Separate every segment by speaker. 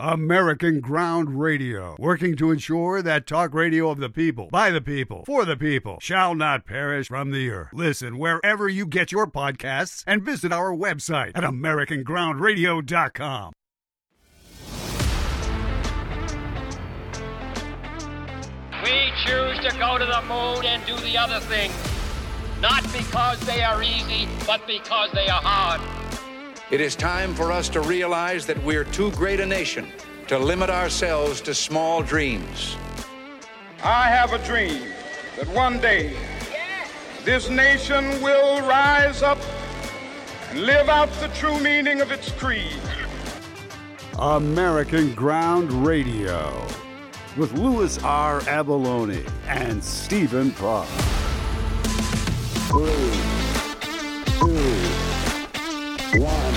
Speaker 1: American Ground Radio, working to ensure that talk radio of the people, by the people, for the people, shall not perish from the earth. Listen wherever you get your podcasts and visit our website at AmericanGroundRadio.com.
Speaker 2: We choose to go to the moon and do the other things, not because they are easy, but because they are hard.
Speaker 3: It is time for us to realize that we're too great a nation to limit ourselves to small dreams.
Speaker 4: I have a dream that one day this nation will rise up and live out the true meaning of its creed.
Speaker 1: American Ground Radio with Louis R. Avallone and Stephen Proft. 3, 2, 1.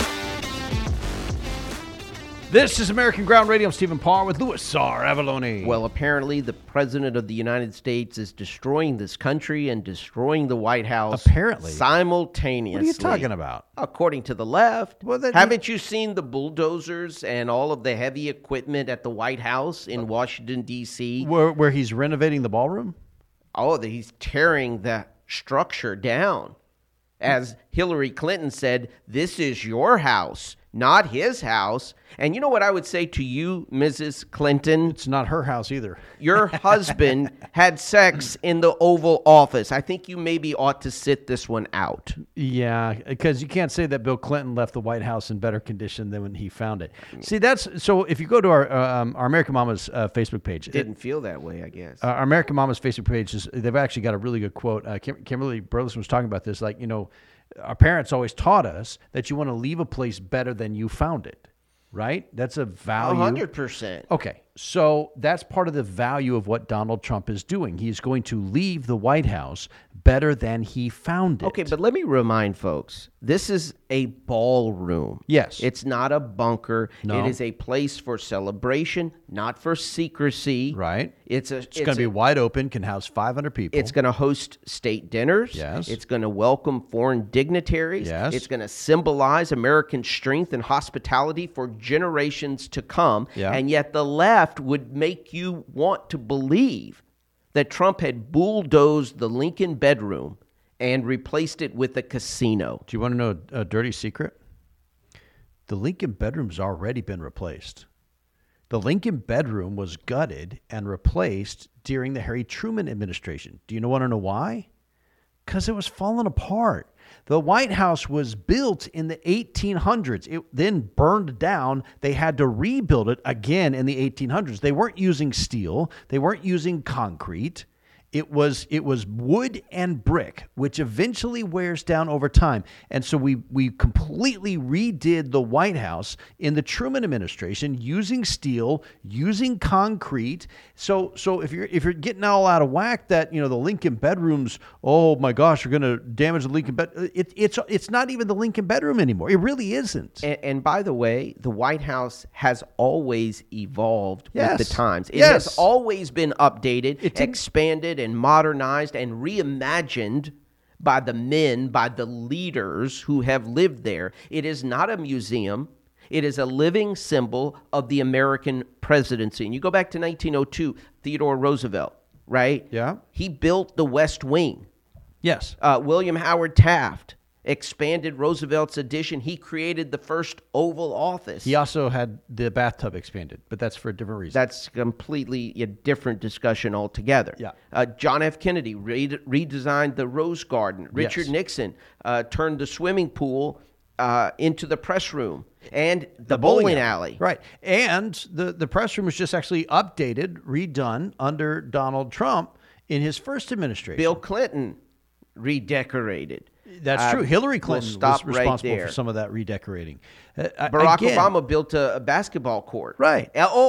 Speaker 5: This is American Ground Radio. I'm Stephen Parr with Louis R. Avallone.
Speaker 6: Well, apparently the President of the United States is destroying this country and destroying the White House.
Speaker 5: Apparently.
Speaker 6: Simultaneously.
Speaker 5: What are you talking about?
Speaker 6: According to the left.
Speaker 5: Well,
Speaker 6: haven't you seen the bulldozers and all of the heavy equipment at the White House in Washington, D.C.?
Speaker 5: Where he's renovating the ballroom?
Speaker 6: Oh, he's tearing the structure down. As Hillary Clinton said, this is your house, not his house. And you know what I would say to you, Mrs. Clinton?
Speaker 5: It's not her house either.
Speaker 6: Your husband had sex in the Oval Office. I think you maybe ought to sit this one out.
Speaker 5: Yeah, because you can't say that Bill Clinton left the White House in better condition than when he found it. See, so if you go to our American Mama's Facebook page.
Speaker 6: Didn't feel that way, I guess.
Speaker 5: Our American Mama's Facebook page, they've actually got a really good quote. Kimberly Burleson was talking about this. Like, you know, our parents always taught us that you want to leave a place better than you found it, right? That's a value.
Speaker 6: 100%.
Speaker 5: Okay, so that's part of the value of what Donald Trump is doing. He's going to leave the White House better than he found it.
Speaker 6: Okay, but let me remind folks, this is a ballroom.
Speaker 5: Yes.
Speaker 6: It's not a bunker.
Speaker 5: No.
Speaker 6: It is a place for celebration, not for secrecy.
Speaker 5: Right.
Speaker 6: It's
Speaker 5: going to be wide open, can house 500 people.
Speaker 6: It's going to host state dinners.
Speaker 5: Yes.
Speaker 6: It's going to welcome foreign dignitaries.
Speaker 5: Yes.
Speaker 6: It's going to symbolize American strength and hospitality for generations to come.
Speaker 5: Yeah.
Speaker 6: And yet the left would make you want to believe that Trump had bulldozed the Lincoln bedroom and replaced it with a casino.
Speaker 5: Do you want to know a dirty secret? The Lincoln bedroom's already been replaced. The Lincoln bedroom was gutted and replaced during the Harry Truman administration. Do you want to know why? Because it was falling apart. The White House was built in the 1800s. It then burned down. They had to rebuild it again in the 1800s. They weren't using steel. They weren't using concrete. It was wood and brick, which eventually wears down over time. And so we completely redid the White House in the Truman administration using steel, using concrete. So if you're getting all out of whack that, you know, the Lincoln bedrooms, oh my gosh, you're going to damage the Lincoln bed. It's not even the Lincoln bedroom anymore. It really isn't.
Speaker 6: And by the way, the White House has always evolved
Speaker 5: Yes.
Speaker 6: with the times. It
Speaker 5: Yes.
Speaker 6: has always been updated, expanded, and modernized and reimagined by the men, by the leaders who have lived there. It is not a museum. It is a living symbol of the American presidency. And you go back to 1902, Theodore Roosevelt, right?
Speaker 5: Yeah.
Speaker 6: He built the West Wing.
Speaker 5: Yes.
Speaker 6: William Howard Taft expanded Roosevelt's addition. He created the first Oval Office.
Speaker 5: He also had the bathtub expanded, but that's for a different reason.
Speaker 6: That's completely a different discussion altogether.
Speaker 5: Yeah.
Speaker 6: John F. Kennedy redesigned the Rose Garden. Richard
Speaker 5: Yes.
Speaker 6: Nixon turned the swimming pool into the press room and the bowling alley.
Speaker 5: Right. And the press room was just actually updated, redone under Donald Trump in his first administration.
Speaker 6: Bill Clinton redecorated.
Speaker 5: That's true. Hillary Clinton
Speaker 6: we'll stop
Speaker 5: was
Speaker 6: right
Speaker 5: responsible
Speaker 6: there.
Speaker 5: for some of that redecorating.
Speaker 6: Barack
Speaker 5: Again,
Speaker 6: Obama built a basketball court.
Speaker 5: Right.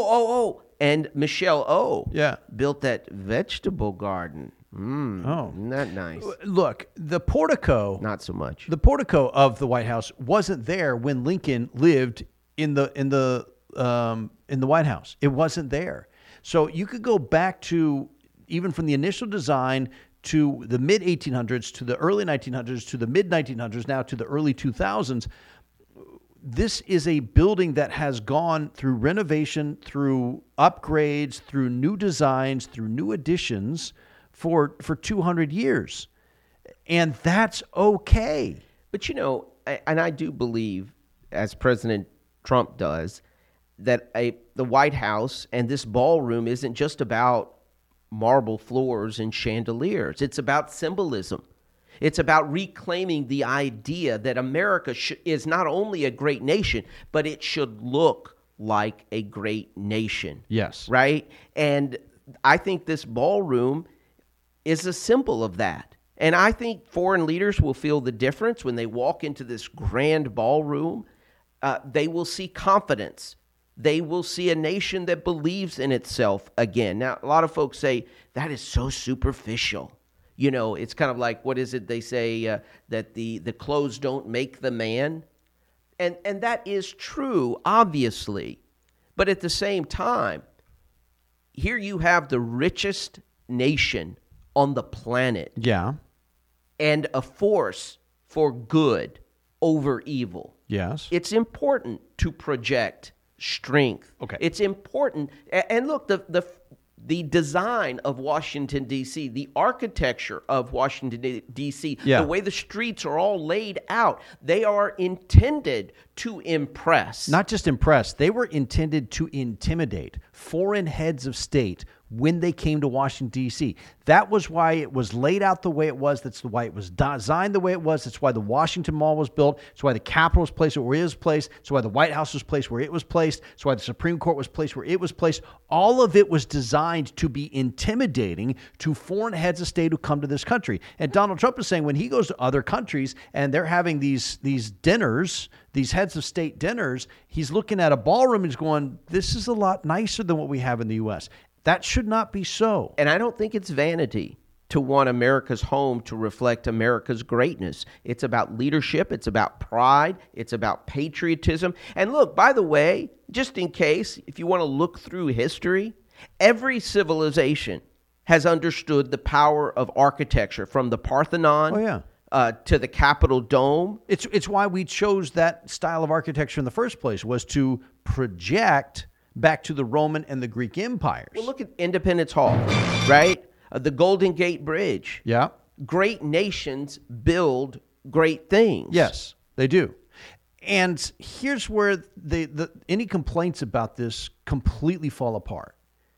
Speaker 6: And Michelle O.
Speaker 5: Yeah.
Speaker 6: built that vegetable garden. Isn't that nice?
Speaker 5: Look, the portico,
Speaker 6: Not so much.
Speaker 5: the portico of the White House wasn't there when Lincoln lived in the White House. It wasn't there. So you could go back to even from the initial design to the mid 1800s to the early 1900s to the mid 1900s now to the early 2000s. this is a building that has gone through renovation, through upgrades, through new designs, through new additions for 200 years. And that's okay.
Speaker 6: But, and I do believe, as President Trump does, that the White House and this ballroom isn't just about marble floors and chandeliers. It's about symbolism. It's about reclaiming the idea that America is not only a great nation, but it should look like a great nation.
Speaker 5: Yes.
Speaker 6: Right? And I think this ballroom is a symbol of that. And I think foreign leaders will feel the difference when they walk into this grand ballroom. They will see confidence. They will see a nation that believes in itself again. Now, a lot of folks say that is so superficial. It's kind of like, what is it they say, that the clothes don't make the man? And that is true, obviously. But at the same time, here you have the richest nation on the planet.
Speaker 5: Yeah.
Speaker 6: And a force for good over evil.
Speaker 5: Yes.
Speaker 6: It's important to project strength.
Speaker 5: Okay.
Speaker 6: It's important. And look, the design of Washington, D.C., the architecture of Washington, D.C.,
Speaker 5: yeah.
Speaker 6: the way the streets are all laid out, they are intended to impress.
Speaker 5: Not just impress. They were intended to intimidate foreign heads of state when they came to Washington, D.C. That was why it was laid out the way it was. That's why it was designed the way it was. That's why the Washington Mall was built. That's why the Capitol was placed where it was placed. That's why the White House was placed where it was placed. That's why the Supreme Court was placed where it was placed. All of it was designed to be intimidating to foreign heads of state who come to this country. And Donald Trump is saying when he goes to other countries and they're having these dinners, these heads of state dinners, he's looking at a ballroom and he's going, this is a lot nicer than what we have in the U.S. That should not be so.
Speaker 6: And I don't think it's vanity to want America's home to reflect America's greatness. It's about leadership. It's about pride. It's about patriotism. And look, by the way, just in case, if you want to look through history, every civilization has understood the power of architecture, from the Parthenon to the Capitol Dome.
Speaker 5: It's why we chose that style of architecture in the first place, was to project back to the Roman and the Greek empires.
Speaker 6: Well, look at Independence Hall, right? The Golden Gate Bridge.
Speaker 5: Yeah.
Speaker 6: Great nations build great things.
Speaker 5: Yes, they do. And here's where any complaints about this completely fall apart.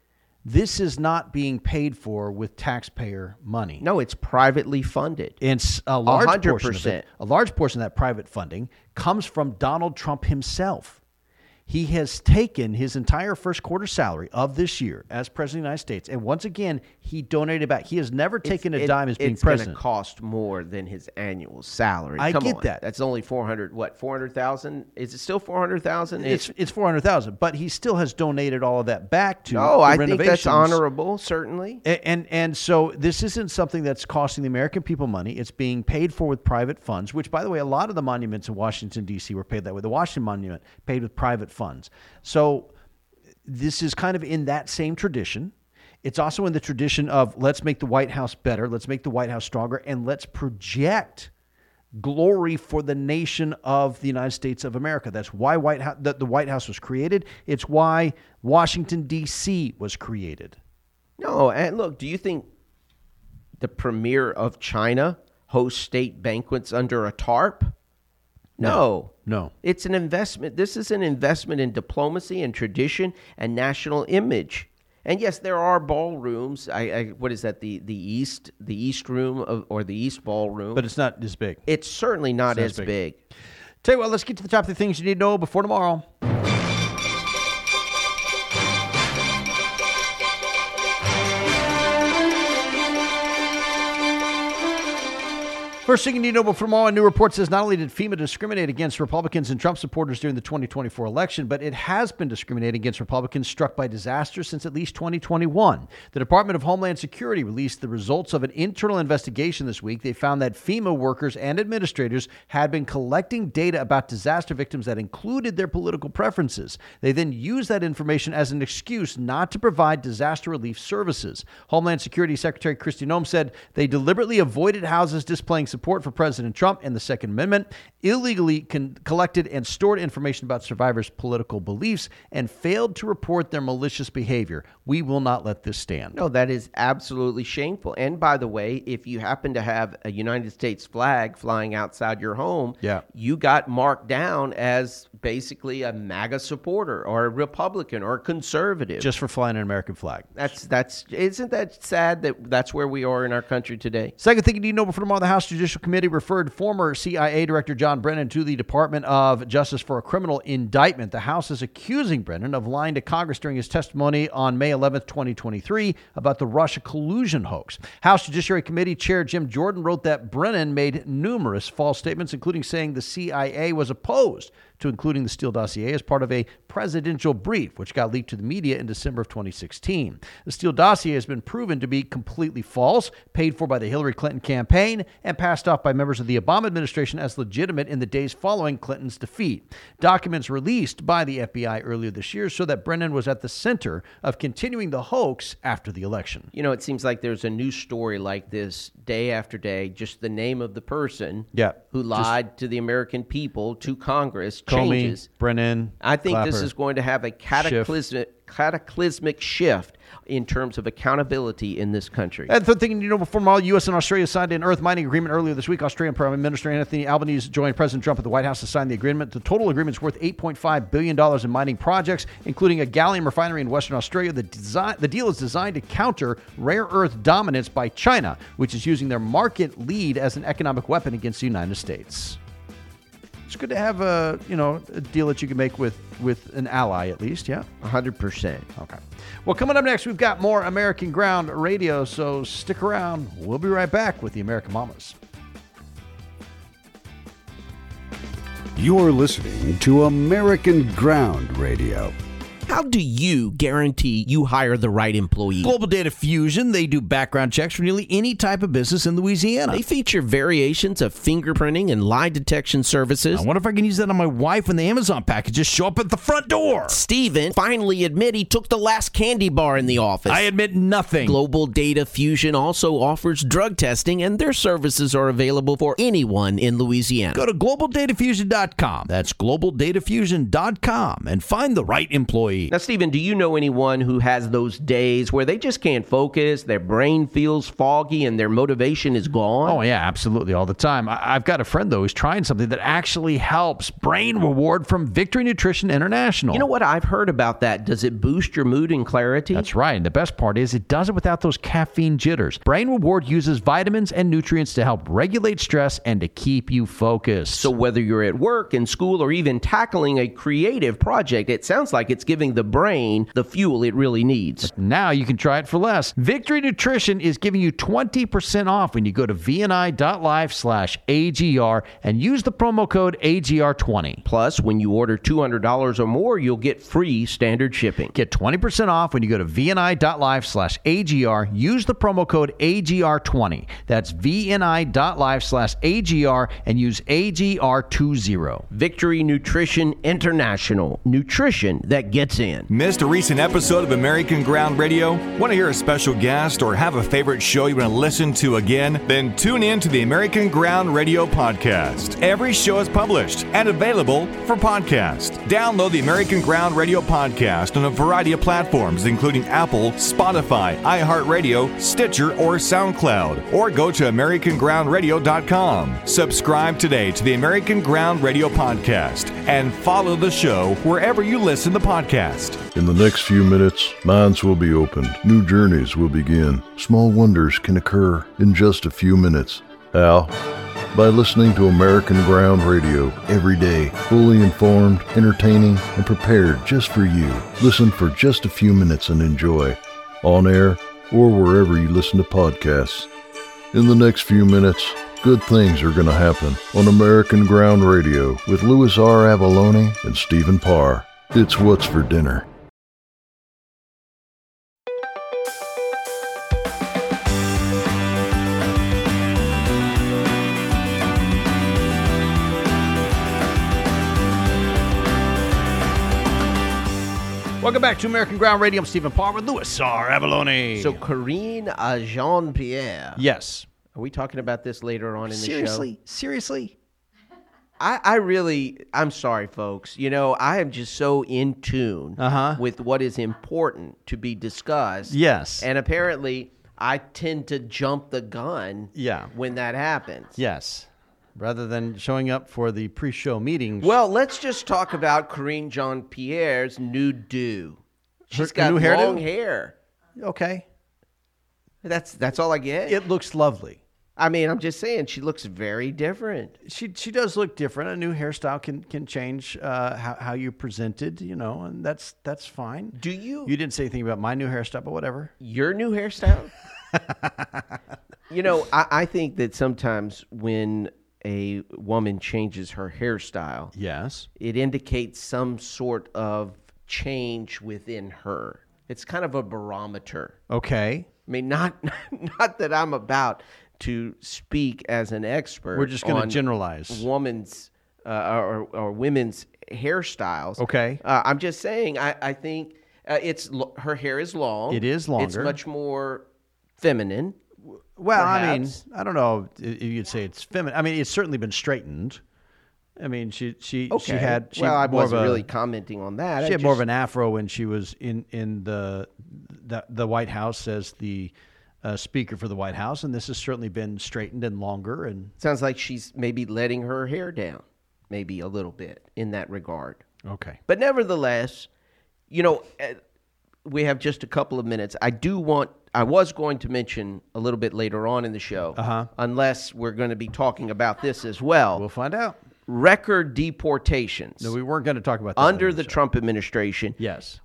Speaker 5: This is not being paid for with taxpayer money.
Speaker 6: No, it's privately funded.
Speaker 5: And a large
Speaker 6: 100%.
Speaker 5: portion of it, a large portion of that private funding comes from Donald Trump himself. He has taken his entire first quarter salary of this year as president of the United States, and once again, he donated back. He has never taken a dime as being president.
Speaker 6: It's going to cost more than his annual salary.
Speaker 5: I
Speaker 6: Come
Speaker 5: get
Speaker 6: on.
Speaker 5: that.
Speaker 6: That's only 400,000? Is it still 400,000?
Speaker 5: It's 400,000, but he still has donated all of that back to
Speaker 6: I
Speaker 5: renovations.
Speaker 6: think that's honorable, certainly.
Speaker 5: And so this isn't something that's costing the American people money. It's being paid for with private funds, which, by the way, a lot of the monuments in Washington, D.C. were paid that way. The Washington Monument paid with private funds. So this is kind of in that same tradition. It's also in the tradition of let's make the White House better, let's make the White House stronger, and let's project glory for the nation of the United States of America. That's why the White House was created. It's why Washington, D.C. was created.
Speaker 6: No, and look, do you think the premier of China hosts state banquets under a tarp? No. It's an investment. This is an investment in diplomacy and tradition and national image. And yes, there are ballrooms. What is that? The East Room or the East Ballroom?
Speaker 5: But it's not as big.
Speaker 6: It's certainly not as big.
Speaker 5: Tell you what, let's get to the top 3 things you need to know before tomorrow. First thing you need to know before tomorrow, a new report says not only did FEMA discriminate against Republicans and Trump supporters during the 2024 election, but it has been discriminating against Republicans struck by disaster since at least 2021. The Department of Homeland Security released the results of an internal investigation this week. They found that FEMA workers and administrators had been collecting data about disaster victims that included their political preferences. They then used that information as an excuse not to provide disaster relief services. Homeland Security Secretary Kristi Noem said they deliberately avoided houses displaying support for President Trump and the Second Amendment, illegally collected and stored information about survivors' political beliefs, and failed to report their malicious behavior. We will not let this stand.
Speaker 6: No, that is absolutely shameful. And by the way, if you happen to have a United States flag flying outside your home, you got marked down as basically a MAGA supporter or a Republican or a conservative.
Speaker 5: Just for flying an American flag.
Speaker 6: Isn't that sad that that's where we are in our country today?
Speaker 5: Second thing you need to know before tomorrow, the House Judicial Committee referred former CIA Director John Brennan to the Department of Justice for a criminal indictment. The House is accusing Brennan of lying to Congress during his testimony on May 11th, 2023 about the Russia collusion hoax. House Judiciary Committee Chair Jim Jordan wrote that Brennan made numerous false statements, including saying the CIA was opposed to including the Steele dossier as part of a presidential brief, which got leaked to the media in December of 2016. The Steele dossier has been proven to be completely false, paid for by the Hillary Clinton campaign, and passed off by members of the Obama administration as legitimate in the days following Clinton's defeat. Documents released by the FBI earlier this year show that Brennan was at the center of continuing the hoax after the election.
Speaker 6: You know, it seems like there's a new story like this day after day, just the name of the person who lied to the American people, to Congress, changes.
Speaker 5: Comey, Brennan,
Speaker 6: I think
Speaker 5: Clapper,
Speaker 6: this is going to have a cataclysmic shift in terms of accountability in this country.
Speaker 5: And third thing you know, before tomorrow, U.S. and Australia signed an earth mining agreement earlier this week. Australian Prime Minister Anthony Albanese joined President Trump at the White House to sign the agreement. The total agreement is worth $8.5 billion in mining projects, including a gallium refinery in Western Australia. The deal is designed to counter rare earth dominance by China, which is using their market lead as an economic weapon against the United States. It's good to have a deal that you can make with an ally at least,
Speaker 6: 100%.
Speaker 5: Okay. Well, coming up next, we've got more American Ground Radio, so stick around. We'll be right back with the American Mamas.
Speaker 1: You're listening to American Ground Radio.
Speaker 7: How do you guarantee you hire the right employee?
Speaker 8: Global Data Fusion, they do background checks for nearly any type of business in Louisiana.
Speaker 7: They feature variations of fingerprinting and lie detection services.
Speaker 8: I wonder if I can use that on my wife when the Amazon packages show up at the front door.
Speaker 7: Steven finally admit he took the last candy bar in the office.
Speaker 8: I admit nothing.
Speaker 7: Global Data Fusion also offers drug testing, and their services are available for anyone in Louisiana.
Speaker 8: Go to globaldatafusion.com. That's globaldatafusion.com and find the right employee.
Speaker 6: Now, Stephen, do you know anyone who has those days where they just can't focus, their brain feels foggy, and their motivation is gone?
Speaker 5: Oh, yeah, absolutely, all the time. I've got a friend, though, who's trying something that actually helps. Brain Reward from Victory Nutrition International.
Speaker 6: You know what? I've heard about that. Does it boost your mood and clarity?
Speaker 5: That's right, and the best part is it does it without those caffeine jitters. Brain Reward uses vitamins and nutrients to help regulate stress and to keep you focused.
Speaker 6: So whether you're at work, in school, or even tackling a creative project, it sounds like it's giving the brain the fuel it really needs.
Speaker 5: Now you can try it for less. Victory Nutrition is giving you 20% off when you go to vni.life/AGR and use the promo code AGR20.
Speaker 6: Plus, when you order $200 or more, you'll get free standard shipping.
Speaker 5: Get 20% off when you go to vni.life/AGR. Use the promo code AGR20. That's vni.life/AGR and use AGR20.
Speaker 6: Victory Nutrition International. Nutrition that gets in.
Speaker 9: Missed a recent episode of American Ground Radio? Want to hear a special guest or have a favorite show you want to listen to again? Then tune in to the American Ground Radio podcast. Every show is published and available for podcast. Download the American Ground Radio podcast on a variety of platforms, including Apple, Spotify, iHeartRadio, Stitcher, or SoundCloud. Or go to AmericanGroundRadio.com. Subscribe today to the American Ground Radio podcast and follow the show wherever you listen to podcasts.
Speaker 10: In the next few minutes, minds will be opened. New journeys will begin. Small wonders can occur in just a few minutes. How? By listening to American Ground Radio every day. Fully informed, entertaining, and prepared just for you. Listen for just a few minutes and enjoy. On air or wherever you listen to podcasts. In the next few minutes, good things are going to happen on American Ground Radio with Louis R. Avalone and Stephen Parr. It's What's for Dinner.
Speaker 5: Welcome back to American Ground Radio. I'm Stephen Parr with Louis R. Avalone.
Speaker 6: So Karine Jean-Pierre.
Speaker 5: Yes.
Speaker 6: Are we talking about this later on in the show?
Speaker 5: Seriously?
Speaker 6: I'm sorry, folks. You know, I am just so in tune with what is important to be discussed.
Speaker 5: Yes.
Speaker 6: And apparently, I tend to jump the gun when that happens.
Speaker 5: Yes. Rather than showing up for the pre-show meetings.
Speaker 6: Well, let's just talk about Karine Jean-Pierre's new do. She's got
Speaker 5: new
Speaker 6: long hair.
Speaker 5: Okay.
Speaker 6: That's all I get.
Speaker 5: It looks lovely.
Speaker 6: I mean, I'm just saying, she looks very different.
Speaker 5: She does look different. A new hairstyle can change how you presented, you know, and that's fine.
Speaker 6: Do you?
Speaker 5: You didn't say anything about my new hairstyle, but whatever.
Speaker 6: Your new hairstyle? You know, I think that sometimes when a woman changes her hairstyle,
Speaker 5: yes,
Speaker 6: it indicates some sort of change within her. It's kind of a barometer.
Speaker 5: Okay.
Speaker 6: I mean, not that I'm about to speak as an expert.
Speaker 5: We're just going to generalize
Speaker 6: women's or women's hairstyles.
Speaker 5: Okay.
Speaker 6: I'm just saying. I think her hair is long.
Speaker 5: It is longer.
Speaker 6: It's much more feminine.
Speaker 5: Well,
Speaker 6: perhaps.
Speaker 5: I mean, I don't know if you'd say it's feminine. I mean, it's certainly been straightened. I mean, she had.
Speaker 6: I wasn't really commenting on that.
Speaker 5: She had more of an afro when she was in the White House as the Speaker for the White House, and this has certainly been straightened and longer. And
Speaker 6: sounds like she's maybe letting her hair down, maybe a little bit in that regard.
Speaker 5: Okay,
Speaker 6: but nevertheless, you know, we have just a couple of minutes. I was going to mention a little bit later on in the show, unless we're going to be talking about this as well.
Speaker 5: We'll find out.
Speaker 6: Record deportations.
Speaker 5: No, we weren't going to talk about that.
Speaker 6: Under the Trump administration.
Speaker 5: Yes.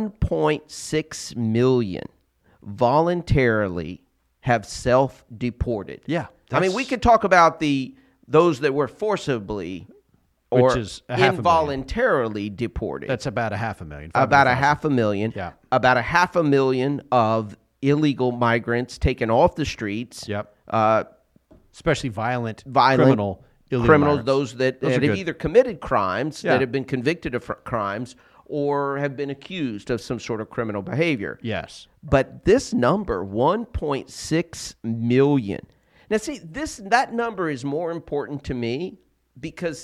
Speaker 6: 1.6 million voluntarily have self-deported.
Speaker 5: Yeah.
Speaker 6: I mean, we could talk about those that were forcibly or
Speaker 5: which is
Speaker 6: involuntarily deported.
Speaker 5: That's about 500,000.
Speaker 6: About 500,000.
Speaker 5: Yeah.
Speaker 6: About 500,000 of illegal migrants taken off the streets.
Speaker 5: Yep. Especially violent
Speaker 6: criminals,
Speaker 5: migrants.
Speaker 6: those that have either committed crimes, that have been convicted of crimes, or have been accused of some sort of criminal behavior.
Speaker 5: Yes.
Speaker 6: But this number, 1.6 million. Now, see, that number is more important to me because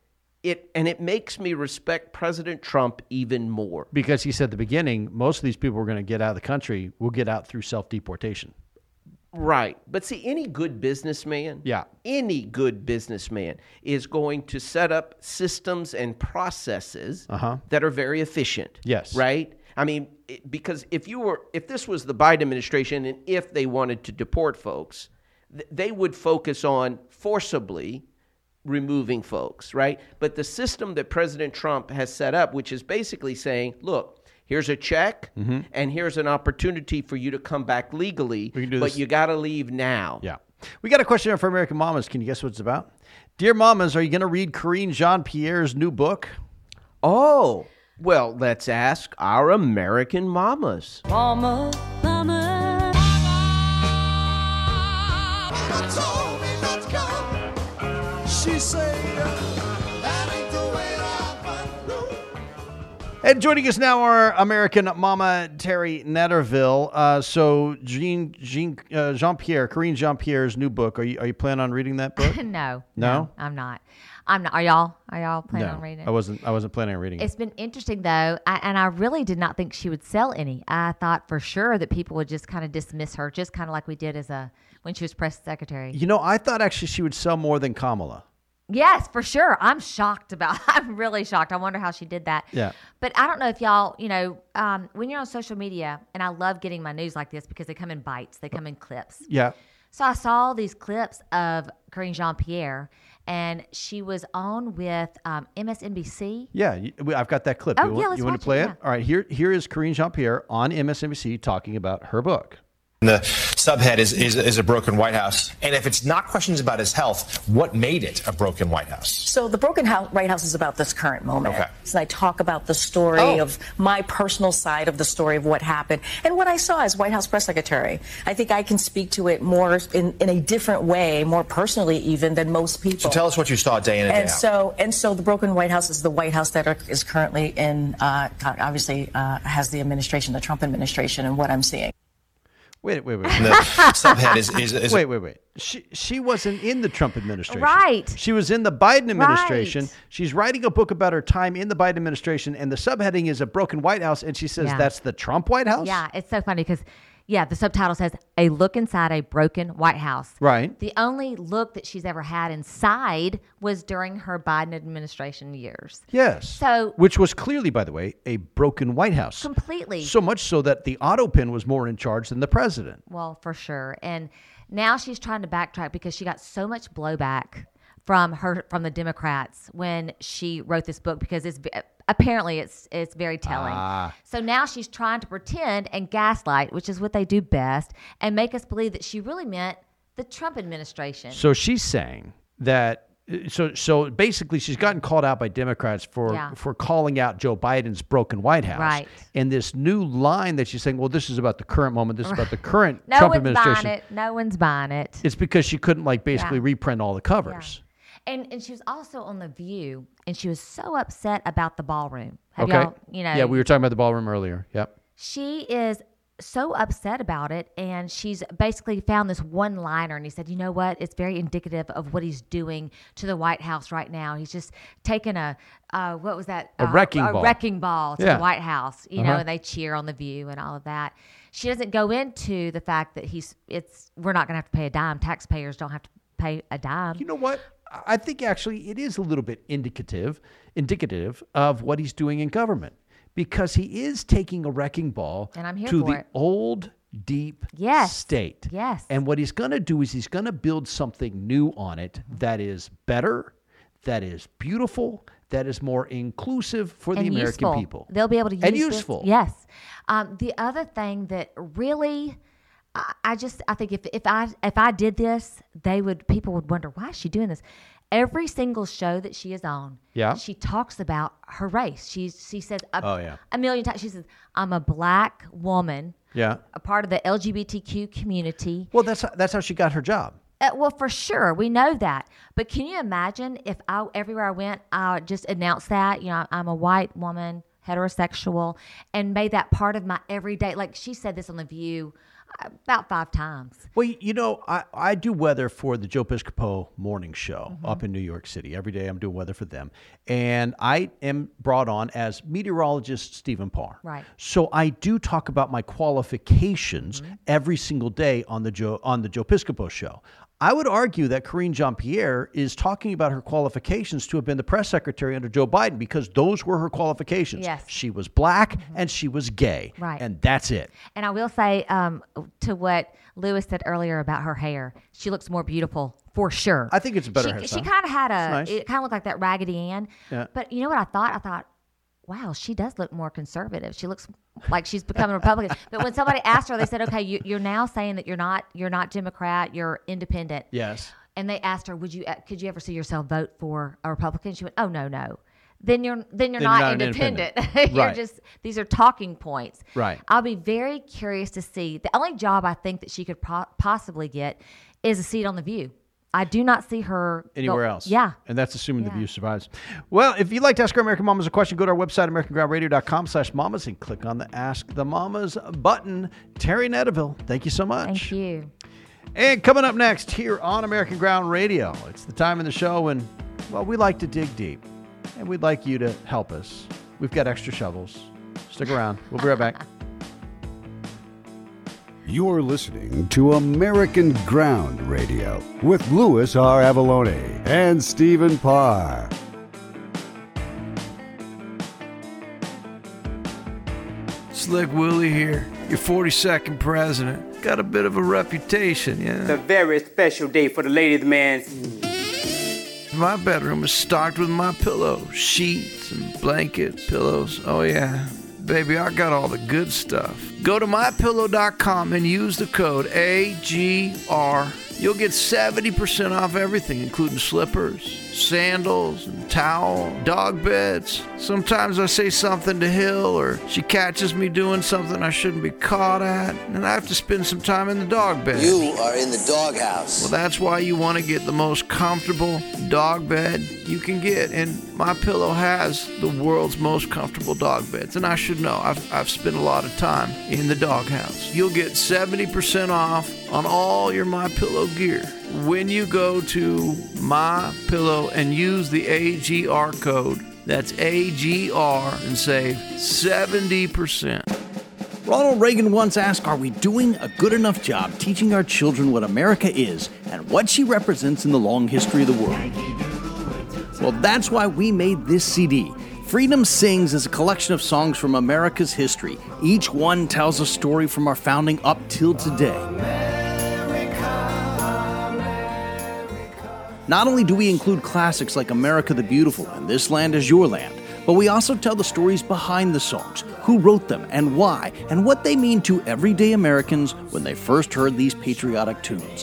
Speaker 6: it makes me respect President Trump even more.
Speaker 5: Because he said at the beginning, most of these people who are going to get out of the country will get out through self-deportation.
Speaker 6: Right. But see, any good businessman is going to set up systems and processes that are very efficient.
Speaker 5: Yes.
Speaker 6: Right? I mean, because if this was the Biden administration and if they wanted to deport folks, they would focus on forcibly removing folks, right? But the system that President Trump has set up, which is basically saying, look, here's a check, and here's an opportunity for you to come back legally, but you got to leave now.
Speaker 5: Yeah. We got a question for American Mamas. Can you guess what it's about? Dear Mamas, are you going to read Karine Jean-Pierre's new book?
Speaker 6: Oh, well, let's ask our American Mamas.
Speaker 11: Mama, mama. She said, that ain't the way I do.
Speaker 5: And joining us now, our American Mama, Terry Netterville. So Jean-Pierre, Karine Jean-Pierre's new book. Are you planning on reading that book?
Speaker 12: No, I'm not. Are y'all planning on reading it?
Speaker 5: I wasn't planning on reading it.
Speaker 12: It's been interesting though, and I really did not think she would sell any. I thought for sure that people would just kind of dismiss her, just kind of like we did when she was press secretary.
Speaker 5: You know, I thought actually she would sell more than Kamala.
Speaker 12: Yes, for sure. I'm really shocked. I wonder how she did that.
Speaker 5: Yeah.
Speaker 12: But I don't know if y'all, when you're on social media, and I love getting my news like this because they come in bites, they come in clips.
Speaker 5: Yeah.
Speaker 12: So I saw these clips of Karine Jean-Pierre, and she was on with MSNBC.
Speaker 5: Yeah, I've got that clip.
Speaker 12: Oh, let's
Speaker 5: you want
Speaker 12: watch
Speaker 5: to play
Speaker 12: it?
Speaker 5: it? All right, here is Karine Jean-Pierre on MSNBC talking about her book.
Speaker 13: The subhead is a broken White House. And if it's not questions about his health, what made it a broken White House?
Speaker 14: So the broken White House is about this current moment.
Speaker 13: Okay.
Speaker 14: So I talk about the story of my personal side of the story of what happened and what I saw as White House press secretary. I think I can speak to it more in a different way, more personally even than most people.
Speaker 13: So tell us what you saw day in and day out.
Speaker 14: And so the broken White House is the White House that is currently in, obviously has the administration, the Trump administration, and what I'm seeing.
Speaker 5: Wait.
Speaker 13: And the subhead is
Speaker 5: Wait. She wasn't in the Trump administration.
Speaker 12: Right.
Speaker 5: She was in the Biden administration.
Speaker 12: Right.
Speaker 5: She's writing a book about her time in the Biden administration, and the subheading is A Broken White House, and she says that's the Trump White House?
Speaker 12: Yeah, it's so funny because, the subtitle says, A Look Inside a Broken White House.
Speaker 5: Right.
Speaker 12: The only look that she's ever had inside was during her Biden administration years.
Speaker 5: Yes.
Speaker 12: So,
Speaker 5: which was clearly, by the way, a broken White House.
Speaker 12: Completely.
Speaker 5: So much so that the Autopin was more in charge than the president.
Speaker 12: Well, for sure. And now she's trying to backtrack because she got so much blowback from the Democrats when she wrote this book because apparently it's very telling. So now she's trying to pretend and gaslight, which is what they do best, and make us believe that she really meant the Trump administration.
Speaker 5: So she's saying that so basically she's gotten called out by Democrats for calling out Joe Biden's broken White House.
Speaker 12: Right.
Speaker 5: And this new line that she's saying, well, this is about the current moment, this is about the current Trump administration.
Speaker 12: No one's buying it.
Speaker 5: It's because she couldn't basically reprint all the covers.
Speaker 12: Yeah. And she was also on The View, and she was so upset about the ballroom.
Speaker 5: Yeah, we were talking about the ballroom earlier. Yep.
Speaker 12: She is so upset about it, and she's basically found this one-liner, and he said, you know what? It's very indicative of what he's doing to the White House right now. He's just taken a
Speaker 5: wrecking ball.
Speaker 12: A wrecking ball to the White House, know, and they cheer on The View and all of that. She doesn't go into the fact that we're not going to have to pay a dime. Taxpayers don't have to pay a dime.
Speaker 5: You know what? I think actually it is a little bit indicative of what he's doing in government, because he is taking a wrecking ball
Speaker 12: and I'm here
Speaker 5: to
Speaker 12: for
Speaker 5: the
Speaker 12: it.
Speaker 5: old deep state.
Speaker 12: Yes.
Speaker 5: And what he's going to do is he's going to build something new on it that is better, that is beautiful, that is more inclusive for the American people.
Speaker 12: They'll be able to use
Speaker 5: and useful.
Speaker 12: This. Yes. The other thing that really I think if I did this, people would wonder, why is she doing this? Every single show that she is on, she talks about her race. She says a million times. She says, "I'm a black woman, a part of the LGBTQ community."
Speaker 5: Well, that's how she got her job.
Speaker 12: Well, for sure, we know that. But can you imagine if everywhere I went, I just announced that I'm a white woman, heterosexual, and made that part of my everyday. Like she said this on The View about 5 times.
Speaker 5: Well, I do weather for the Joe Piscopo morning show up in New York City. Every day I'm doing weather for them. And I am brought on as meteorologist Stephen Parr.
Speaker 12: Right.
Speaker 5: So I do talk about my qualifications every single day on the Joe Piscopo show. I would argue that Karine Jean-Pierre is talking about her qualifications to have been the press secretary under Joe Biden, because those were her qualifications.
Speaker 12: Yes.
Speaker 5: She was black and she was gay.
Speaker 12: Right.
Speaker 5: And that's it.
Speaker 12: And I will say to what Lewis said earlier about her hair, she looks more beautiful for sure.
Speaker 5: I think it's a better hairstyle.
Speaker 12: She kind of had
Speaker 5: nice.
Speaker 12: It kind of looked like that Raggedy Ann.
Speaker 5: Yeah.
Speaker 12: But you know what I thought? I thought, wow, she does look more conservative. She looks like she's becoming a Republican. But when somebody asked her, they said, okay, you're now saying that you're not Democrat, you're independent.
Speaker 5: Yes.
Speaker 12: And they asked her, could you ever see yourself vote for a Republican? She went, oh, no. Then you're not independent.
Speaker 5: Right.
Speaker 12: These are talking points.
Speaker 5: Right.
Speaker 12: I'll be very curious to see. The only job I think that she could possibly get is a seat on The View. I do not see her
Speaker 5: anywhere else.
Speaker 12: Yeah.
Speaker 5: And that's assuming The View survives. Well, if you'd like to ask our American Mamas a question, go to our website, AmericanGroundRadio.com/mamas, and click on the Ask the Mamas button. Terry Netterville, thank you so much.
Speaker 12: Thank you.
Speaker 5: And coming up next here on American Ground Radio, it's the time in the show when, we like to dig deep. And we'd like you to help us. We've got extra shovels. Stick around. We'll be right back.
Speaker 1: You're listening to American Ground Radio with Louis R. Avalone and Stephen Parr.
Speaker 15: Slick Willie here, your 42nd president. Got a bit of a reputation, yeah?
Speaker 16: It's a very special day for the ladies, man.
Speaker 15: My bedroom is stocked with my pillows, sheets and blanket, pillows. Oh yeah, baby, I got all the good stuff. Go to MyPillow.com and use the code AGR. You'll get 70% off everything, including slippers, sandals and towel, dog beds. Sometimes I say something to Hill, or she catches me doing something I shouldn't be caught at, and I have to spend some time in the dog bed.
Speaker 17: You are in the doghouse.
Speaker 15: Well, that's why you want to get the most comfortable dog bed you can get, and MyPillow has the world's most comfortable dog beds, and I should know. I've spent a lot of time in the doghouse. You'll get 70% off on all your MyPillow gear when you go to MyPillow and use the AGR code. That's AGR, and save 70%.
Speaker 8: Ronald Reagan once asked, are we doing a good enough job teaching our children what America is and what she represents in the long history of the world? Well, that's why we made this CD. Freedom Sings is a collection of songs from America's history. Each one tells a story from our founding up till today. Not only do we include classics like America the Beautiful and This Land Is Your Land, but we also tell the stories behind the songs, who wrote them and why, and what they mean to everyday Americans when they first heard these patriotic tunes.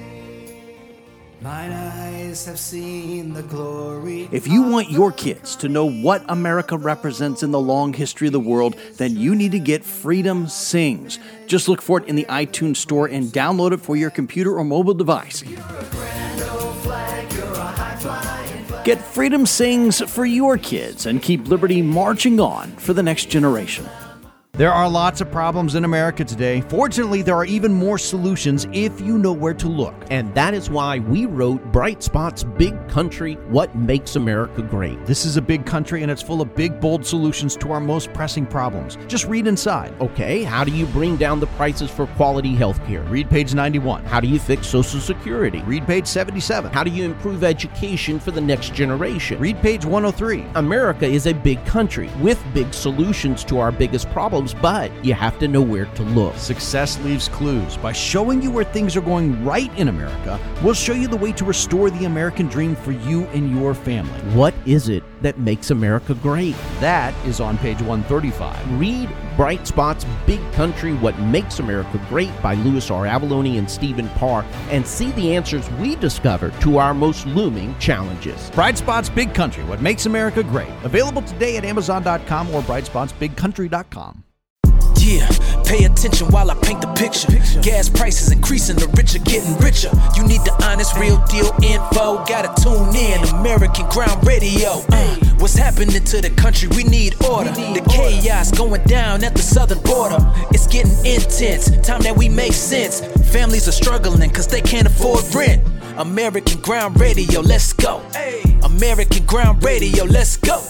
Speaker 11: Mine eyes have seen the glory.
Speaker 8: If you want your kids to know what America represents in the long history of the world, then you need to get Freedom Sings. Just look for it in the iTunes store and download it for your computer or mobile device. Get Freedom Sings for your kids and keep liberty marching on for the next generation.
Speaker 5: There are lots of problems in America today. Fortunately, there are even more solutions if you know where to look.
Speaker 7: And that is why we wrote Bright Spot's Big Country, What Makes America Great.
Speaker 5: This is a big country, and it's full of big, bold solutions to our most pressing problems. Just read inside.
Speaker 7: Okay, how do you bring down the prices for quality health care?
Speaker 5: Read page 91.
Speaker 7: How do you fix Social Security?
Speaker 5: Read page 77.
Speaker 7: How do you improve education for the next generation?
Speaker 5: Read page 103.
Speaker 7: America is a big country with big solutions to our biggest problems, but you have to know where to look.
Speaker 5: Success leaves clues. By showing you where things are going right in America, we'll show you the way to restore the American dream for you and your family.
Speaker 7: What is it that makes America great?
Speaker 5: That is on page 135.
Speaker 7: Read Bright Spot's Big Country, What Makes America Great by Louis R. Avalone and Stephen Parr, and see the answers we discovered to our most looming challenges.
Speaker 5: Bright Spot's Big Country, What Makes America Great. Available today at Amazon.com or BrightspotsBigCountry.com.
Speaker 18: Yeah, pay attention while I paint the picture. Gas prices increasing, the rich are getting richer. You need the honest, real deal info. Gotta tune in, American Ground Radio. What's happening to the country? We need order. The chaos going down at the southern border. It's getting intense, time that we make sense. Families are struggling cause they can't afford rent. American Ground Radio, let's go. American Ground Radio, let's go.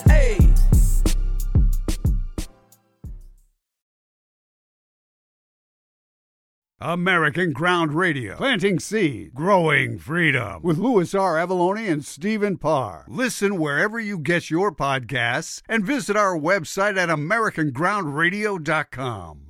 Speaker 1: American Ground Radio, planting seed, growing freedom, with Louis R. Avalone and Stephen Parr. Listen wherever you get your podcasts and visit our website at AmericanGroundRadio.com.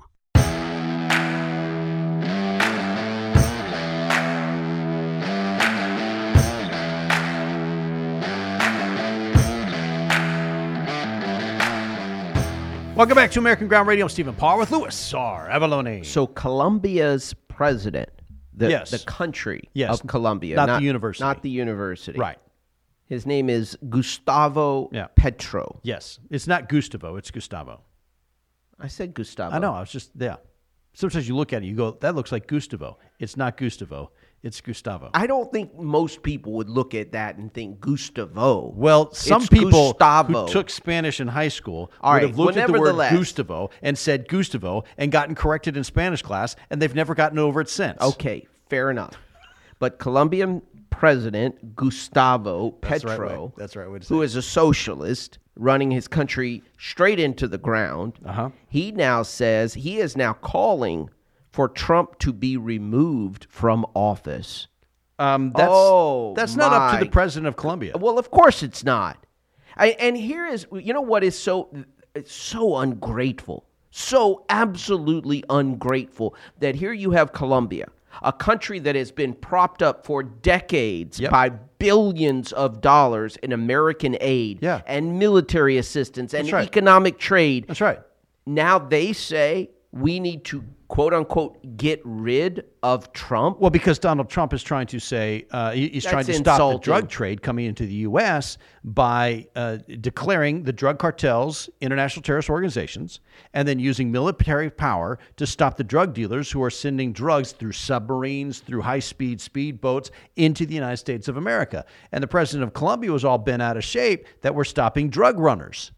Speaker 5: Welcome back to American Ground Radio. I'm Stephen Parr with Louis R. Avalone.
Speaker 6: So Colombia's president, the country of Colombia.
Speaker 5: Not the university.
Speaker 6: Not the university.
Speaker 5: Right.
Speaker 6: His name is Gustavo Petro.
Speaker 5: Yes. It's not Gustavo. It's Gustavo.
Speaker 6: I said Gustavo.
Speaker 5: I know. I was just, Sometimes you look at it, you go, that looks like Gustavo. It's not Gustavo. It's Gustavo.
Speaker 6: I don't think most people would look at that and think Gustavo.
Speaker 5: Well, some people
Speaker 6: Gustavo.
Speaker 5: who took Spanish in high school
Speaker 6: All
Speaker 5: would
Speaker 6: right,
Speaker 5: have looked at the word
Speaker 6: nevertheless.
Speaker 5: Gustavo and said Gustavo and gotten corrected in Spanish class, and they've never gotten over it since.
Speaker 6: Okay, fair enough. But Colombian President Gustavo Petro,
Speaker 5: That's the right way to say
Speaker 6: who
Speaker 5: it.
Speaker 6: is a socialist running his country straight into the ground, he now says he is now calling for Trump to be removed from office.
Speaker 5: That's not up to the president of Colombia.
Speaker 6: Well, of course it's not. And here is, you know what is so ungrateful, so absolutely ungrateful that here you have Colombia, a country that has been propped up for decades by billions of dollars in American aid and military assistance and economic trade.
Speaker 5: That's right.
Speaker 6: Now they say, we need to, quote unquote, get rid of Trump.
Speaker 5: Well, because Donald Trump is trying to say he's trying to stop the drug trade coming into the U.S. by declaring the drug cartels international terrorist organizations and then using military power to stop the drug dealers who are sending drugs through submarines, through high-speed speedboats into the United States of America. And the president of Colombia was all bent out of shape that we're stopping drug runners.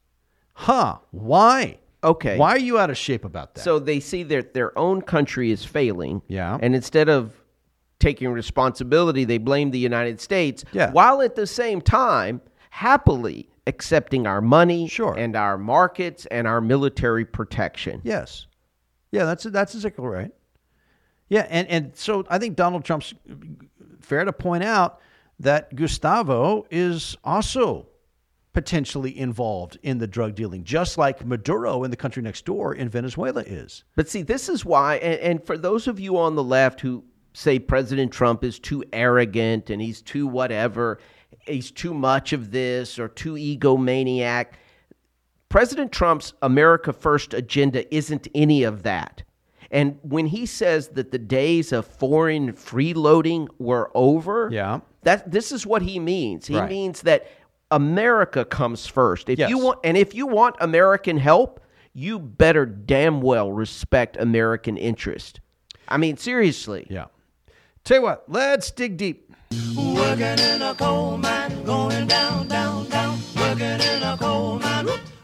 Speaker 5: Why?
Speaker 6: Okay.
Speaker 5: Why are you out of shape about that?
Speaker 6: So they see that their own country is failing.
Speaker 5: Yeah.
Speaker 6: And instead of taking responsibility, they blame the United States.
Speaker 5: Yeah.
Speaker 6: While at the same time, happily accepting our money and our markets and our military protection.
Speaker 5: Yes. Yeah, that's exactly right. Yeah, and so I think Donald Trump's fair to point out that Gustavo is also potentially involved in the drug dealing, just like Maduro in the country next door in Venezuela is.
Speaker 6: But see, this is why, and for those of you on the left who say President Trump is too arrogant and he's too whatever, he's too much of this or too egomaniac, President Trump's America First agenda isn't any of that. And when he says that the days of foreign freeloading were over, this is what he means. He means that America comes first. If you want American help, you better damn well respect American interest. I mean, seriously.
Speaker 5: Yeah. Tell you what, let's dig deep.
Speaker 11: Working in a coal mine, going down, down, down. Working in a coal mine.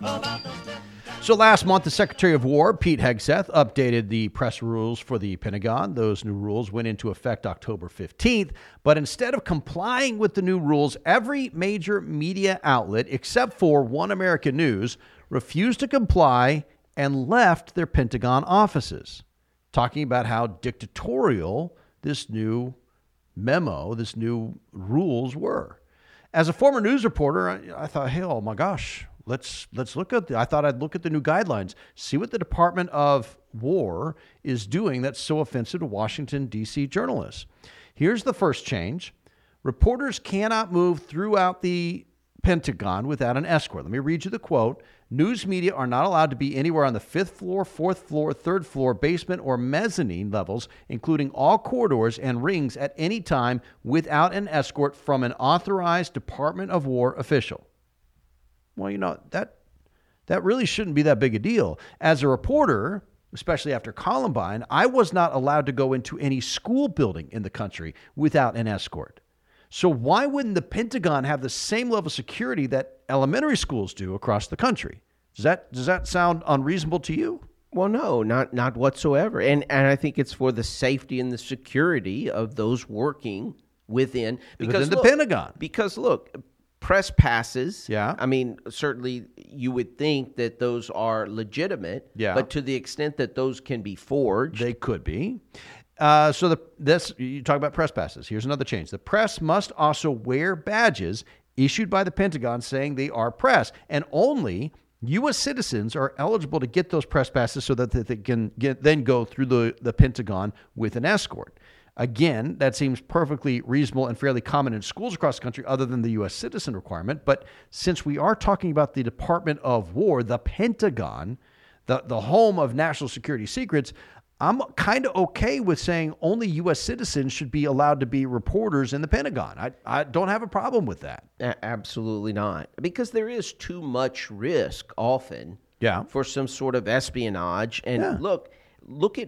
Speaker 5: So last month, the Secretary of War, Pete Hegseth, updated the press rules for the Pentagon. Those new rules went into effect October 15th. But instead of complying with the new rules, every major media outlet, except for One American News, refused to comply and left their Pentagon offices, talking about how dictatorial this new memo, this new rules were. As a former news reporter, I thought, hey, oh my gosh, let's look at I thought I'd look at the new guidelines, see what the Department of War is doing that's so offensive to Washington, D.C. journalists. Here's the first change. Reporters cannot move throughout the Pentagon without an escort. Let me read you the quote. News media are not allowed to be anywhere on the 5th floor, 4th floor, 3rd floor, basement, or mezzanine levels, including all corridors and rings at any time without an escort from an authorized Department of War official. Well, you know, that really shouldn't be that big a deal. As a reporter, especially after Columbine, I was not allowed to go into any school building in the country without an escort. So why wouldn't the Pentagon have the same level of security that elementary schools do across the country? Does that sound unreasonable to you?
Speaker 6: Well, no, not whatsoever. And I think it's for the safety and the security of those working within
Speaker 5: the Pentagon.
Speaker 6: Because look, press passes. Yeah. I mean, certainly you would think that those are legitimate. Yeah. But to the extent that those can be forged,
Speaker 5: they could be. So you talk about press passes. Here's another change. The press must also wear badges issued by the Pentagon saying they are press, and only U.S. citizens are eligible to get those press passes so that they can then go through the Pentagon with an escort. Again, that seems perfectly reasonable and fairly common in schools across the country other than the U.S. citizen requirement. But since we are talking about the Department of War, the Pentagon, the home of national security secrets, I'm kind of okay with saying only U.S. citizens should be allowed to be reporters in the Pentagon. I don't have a problem with that.
Speaker 6: Absolutely not. Because there is too much risk often for some sort of espionage. And look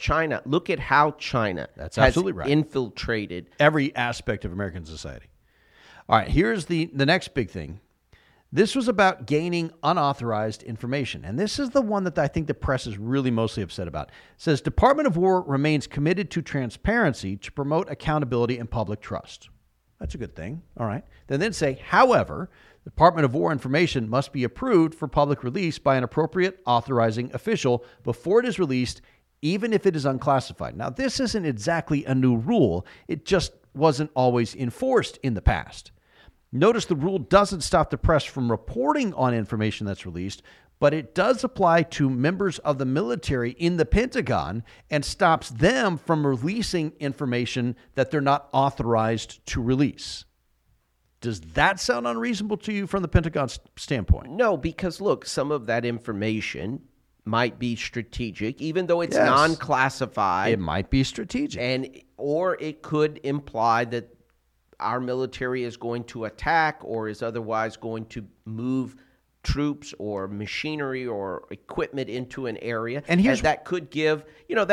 Speaker 6: at how China has infiltrated
Speaker 5: every aspect of American society. All right, here's the next big thing. This was about gaining unauthorized information. And this is the one that I think the press is really mostly upset about. It says, Department of War remains committed to transparency to promote accountability and public trust. That's a good thing. All right. They then say, however, Department of War information must be approved for public release by an appropriate authorizing official before it is released, even if it is unclassified. Now, this isn't exactly a new rule. It just wasn't always enforced in the past. Notice the rule doesn't stop the press from reporting on information that's released, but it does apply to members of the military in the Pentagon and stops them from releasing information that they're not authorized to release. Does that sound unreasonable to you from the Pentagon standpoint?
Speaker 6: No, because look, some of that information might be strategic, even though it's
Speaker 5: Yes.
Speaker 6: non-classified.
Speaker 5: It might be strategic.
Speaker 6: Or it could imply that our military is going to attack or is otherwise going to move troops or machinery or equipment into an area. And that could give,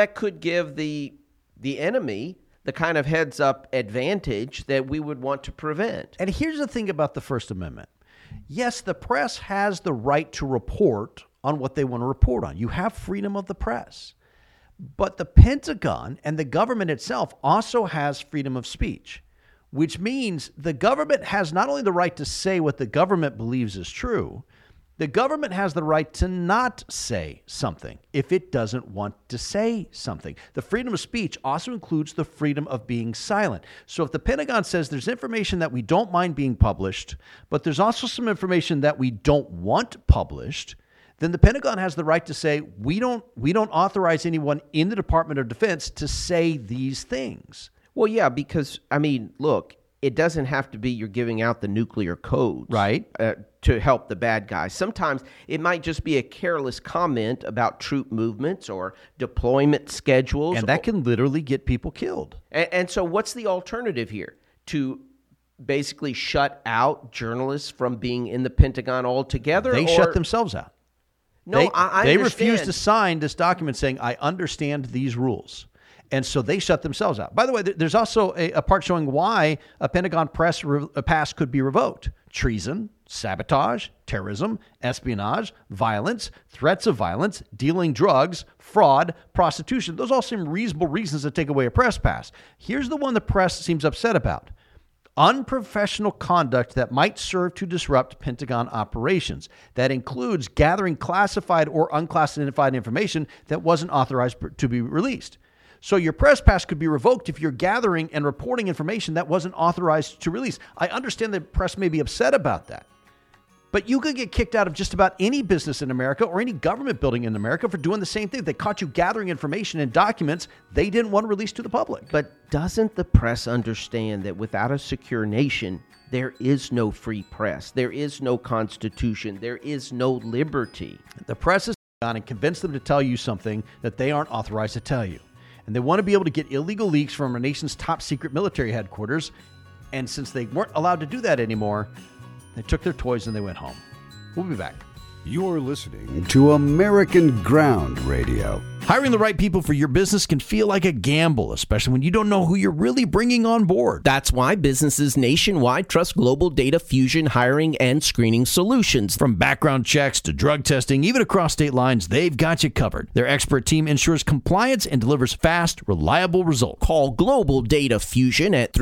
Speaker 6: the enemy the kind of heads-up advantage that we would want to prevent.
Speaker 5: And here's the thing about the First Amendment. Yes, the press has the right to report on what they want to report on. You have freedom of the press. But the Pentagon and the government itself also has freedom of speech, which means the government has not only the right to say what the government believes is true, the government has the right to not say something if it doesn't want to say something. The freedom of speech also includes the freedom of being silent. So if the Pentagon says there's information that we don't mind being published, but there's also some information that we don't want published, then the Pentagon has the right to say, we don't authorize anyone in the Department of Defense to say these things.
Speaker 6: Well, yeah, because, look, it doesn't have to be you're giving out the nuclear codes.
Speaker 5: Right.
Speaker 6: To help the bad guys. Sometimes it might just be a careless comment about troop movements or deployment schedules.
Speaker 5: And that can literally get people killed.
Speaker 6: And so what's the alternative here? To basically shut out journalists from being in the Pentagon altogether?
Speaker 5: They shut themselves out.
Speaker 6: No, I
Speaker 5: They
Speaker 6: understand.
Speaker 5: refused to sign this document saying, I understand these rules. And so they shut themselves out. By the way, there's also a part showing why a Pentagon press pass could be revoked. Treason, sabotage, terrorism, espionage, violence, threats of violence, dealing drugs, fraud, prostitution. Those all seem reasonable reasons to take away a press pass. Here's the one the press seems upset about. Unprofessional conduct that might serve to disrupt Pentagon operations. That includes gathering classified or unclassified information that wasn't authorized to be released. So your press pass could be revoked if you're gathering and reporting information that wasn't authorized to release. I understand the press may be upset about that. But you could get kicked out of just about any business in America or any government building in America for doing the same thing. They caught you gathering information and documents they didn't want released to the public.
Speaker 6: But doesn't the press understand that without a secure nation, there is no free press, there is no constitution, there is no liberty?
Speaker 5: The press is on and convince them to tell you something that they aren't authorized to tell you. And they want to be able to get illegal leaks from our nation's top secret military headquarters. And since they weren't allowed to do that anymore, they took their toys and they went home. We'll be back.
Speaker 1: You're listening to American Ground Radio.
Speaker 7: Hiring the right people for your business can feel like a gamble, especially when you don't know who you're really bringing on board. That's why businesses nationwide trust Global Data Fusion hiring and screening solutions. From background checks to drug testing, even across state lines, they've got you covered. Their expert team ensures compliance and delivers fast, reliable results. Call Global Data Fusion at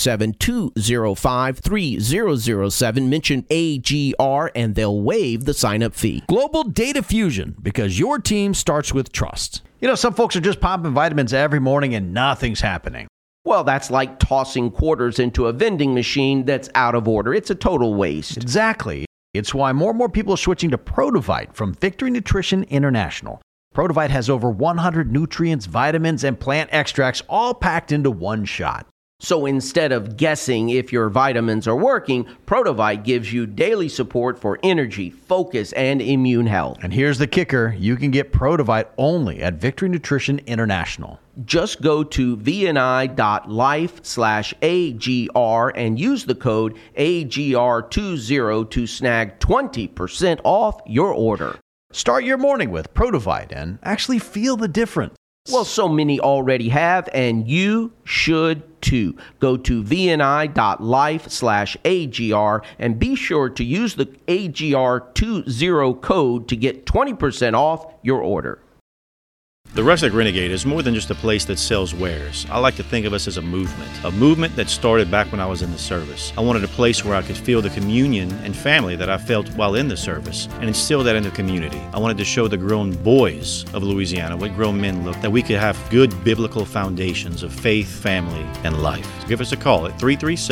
Speaker 7: 337-205-3007. Mention AGR and they'll waive the sign-up fee. Global Data Fusion, because your team starts with trust.
Speaker 5: You know, some folks are just popping vitamins every morning and nothing's happening.
Speaker 6: Well, that's like tossing quarters into a vending machine that's out of order. It's a total waste.
Speaker 5: Exactly. It's why more and more people are switching to Protovite from Victory Nutrition International. Protovite has over 100 nutrients, vitamins, and plant extracts all packed into one shot.
Speaker 6: So instead of guessing if your vitamins are working, Protovite gives you daily support for energy, focus, and immune health.
Speaker 5: And here's the kicker. You can get Protovite only at Victory Nutrition International.
Speaker 6: Just go to vni.life/AGR and use the code AGR20 to snag 20% off your order.
Speaker 5: Start your morning with Protovite and actually feel the difference.
Speaker 6: Well, so many already have, and you should too. Go to vni.life/AGR and be sure to use the AGR20 code to get 20% off your order.
Speaker 19: The Rustic Renegade is more than just a place that sells wares. I like to think of us as a movement that started back when I was in the service. I wanted a place where I could feel the communion and family that I felt while in the service and instill that in the community. I wanted to show the grown boys of Louisiana what grown men look, that we could have good biblical foundations of faith, family, and life. So give us a call at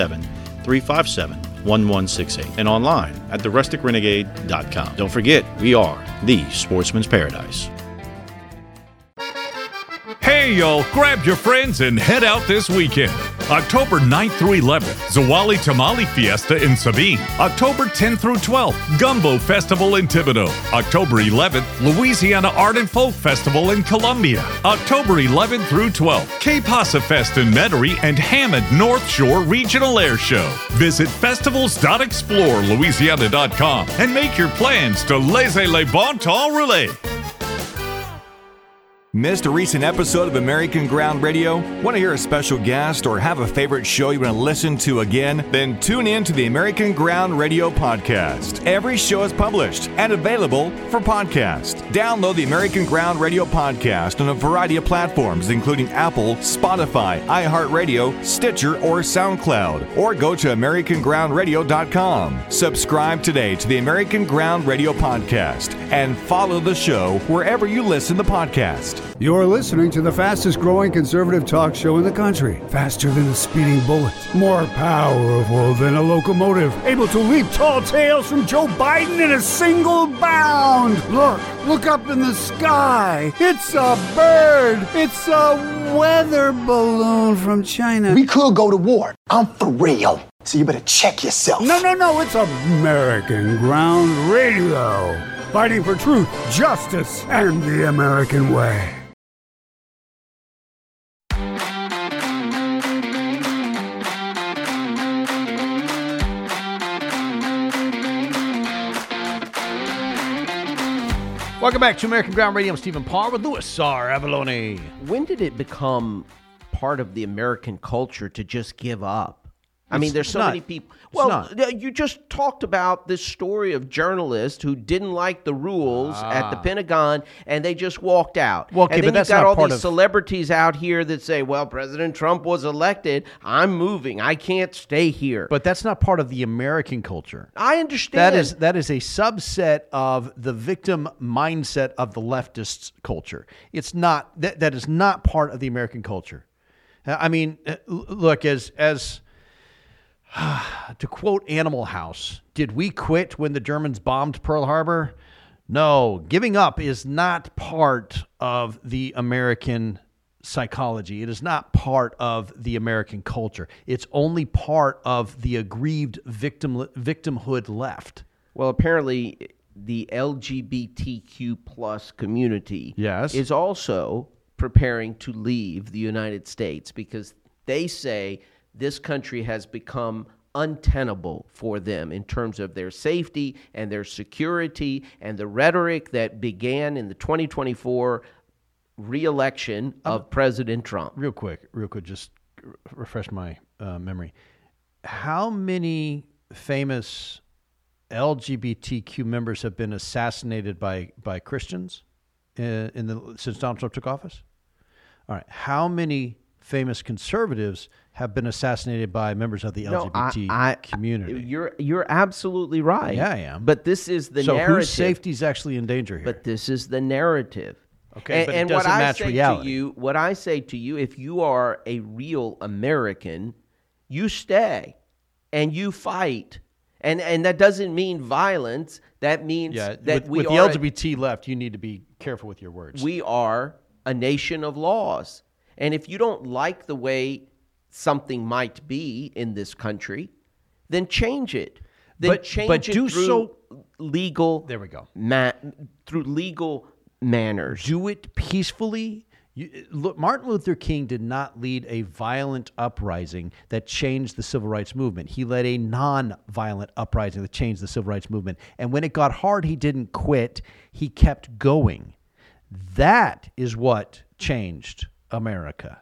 Speaker 19: 337-357-1168 and online at therusticrenegade.com. Don't forget, we are the Sportsman's Paradise.
Speaker 9: Hey,
Speaker 20: Hey, y'all, grab your friends and head out this weekend. October 9th through 11th, Zawali Tamale Fiesta in Sabine. October 10th through 12th, Gumbo Festival in Thibodaux. October 11th, Louisiana Art and Folk Festival in Columbia. October 11th through 12th, K-Pasa Fest in Metairie and Hammond North Shore Regional Air Show. Visit festivals.explorelouisiana.com and make your plans to laissez les bon temps rouler.
Speaker 9: Missed a recent episode of American Ground Radio? Want to hear a special guest or have a favorite show you want to listen to again? Then tune in to the American Ground Radio podcast. Every show is published and available for podcast. Download the American Ground Radio podcast on a variety of platforms, including Apple, Spotify, iHeartRadio, Stitcher, or SoundCloud. Or go to AmericanGroundRadio.com. Subscribe today to the American Ground Radio podcast and follow the show wherever you listen to podcasts.
Speaker 1: You're listening to the fastest growing conservative talk show in the country. Faster than a speeding bullet. More powerful than a locomotive. Able to leap tall tales from Joe Biden in a single bound. Look up in the sky. It's a bird. It's a weather balloon from China.
Speaker 21: We could go to war. I'm for real. So you better check yourself.
Speaker 1: No. It's American Ground Radio. Fighting for truth, justice, and the American way.
Speaker 5: Welcome back to American Ground Radio. I'm Stephen Parr with Louis R. Avalone.
Speaker 6: When did it become part of the American culture to just give up? I mean, there's so many people. Well, you just talked about this story of journalists who didn't like the rules at the Pentagon, and they just walked out.
Speaker 5: Well, okay,
Speaker 6: and then
Speaker 5: but that's
Speaker 6: you've got
Speaker 5: not
Speaker 6: all
Speaker 5: part
Speaker 6: these
Speaker 5: of...
Speaker 6: celebrities out here that say, well, President Trump was elected. I'm moving. I can't stay here.
Speaker 5: But that's not part of the American culture.
Speaker 6: I understand.
Speaker 5: That is a subset of the victim mindset of the leftist culture. It's not, that is not part of the American culture. I mean, look, as to quote Animal House, did we quit when the Germans bombed Pearl Harbor? No, giving up is not part of the American psychology. It is not part of the American culture. It's only part of the aggrieved victimhood left.
Speaker 6: Well, apparently the LGBTQ plus community is also preparing to leave the United States because they say this country has become untenable for them in terms of their safety and their security and the rhetoric that began in the 2024 re-election of President Trump.
Speaker 5: Real quick, just refresh my memory. How many famous LGBTQ members have been assassinated by Christians since Donald Trump took office? All right. How many famous conservatives have been assassinated by members of the LGBT community?
Speaker 6: You're absolutely right.
Speaker 5: Yeah, I am.
Speaker 6: But this is the narrative.
Speaker 5: So whose safety is actually in danger here?
Speaker 6: But this is the narrative.
Speaker 5: Okay, but it doesn't match reality.
Speaker 6: What I say to you, if you are a real American, you stay and you fight. And that doesn't mean violence. That means that
Speaker 5: with the LGBT left, you need to be careful with your words.
Speaker 6: We are a nation of laws. And if you don't like the way something might be in this country, then change it. Through legal.
Speaker 5: There we go.
Speaker 6: Through legal manners.
Speaker 5: Do it peacefully. Look, Martin Luther King did not lead a violent uprising that changed the civil rights movement. He led a non-violent uprising that changed the civil rights movement. And when it got hard, he didn't quit. He kept going. That is what changed America.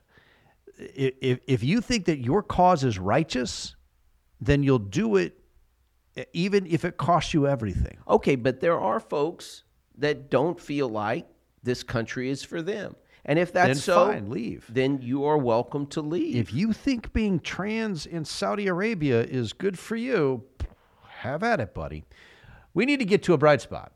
Speaker 5: If you think that your cause is righteous, then you'll do it even if it costs you everything.
Speaker 6: Okay, but there are folks that don't feel like this country is for them. And if that's
Speaker 5: fine, leave.
Speaker 6: Then you are welcome to leave.
Speaker 5: If you think being trans in Saudi Arabia is good for you, have at it, buddy. We need to get to a bright spot.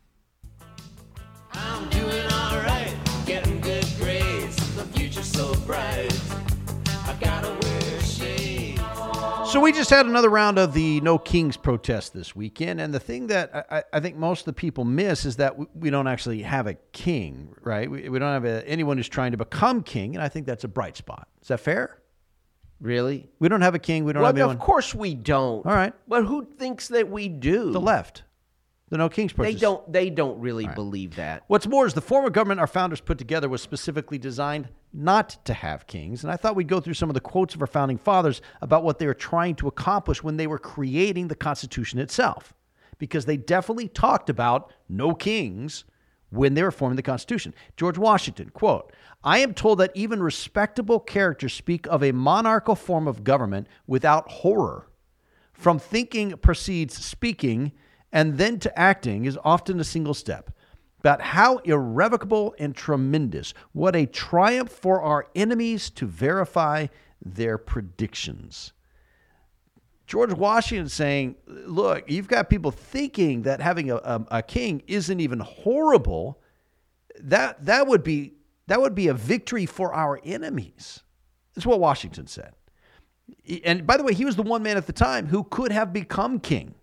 Speaker 11: I'm doing all right, getting good grades, the future's so bright. I gotta wear shades.
Speaker 5: So we just had another round of the No Kings protest this weekend, and the thing that I think most of the people miss is that we don't actually have a king, right? We don't have anyone who's trying to become king, and I think that's a bright spot. Is that fair?
Speaker 6: Really?
Speaker 5: We don't have a king. We don't have anyone.
Speaker 6: Of course we don't.
Speaker 5: All right.
Speaker 6: But who thinks that we do?
Speaker 5: The left. The No Kings protest.
Speaker 6: They don't really believe that.
Speaker 5: What's more is the form of government our founders put together was specifically designed not to have kings. And I thought we'd go through some of the quotes of our founding fathers about what they were trying to accomplish when they were creating the Constitution itself. Because they definitely talked about no kings when they were forming the Constitution. George Washington, quote, "I am told that even respectable characters speak of a monarchical form of government without horror. From thinking proceeds speaking, and then to acting is often a single step. But how irrevocable and tremendous. What a triumph for our enemies to verify their predictions." George Washington saying, look, you've got people thinking that having a king isn't even horrible. That would be a victory for our enemies. That's what Washington said. And by the way, he was the one man at the time who could have become king.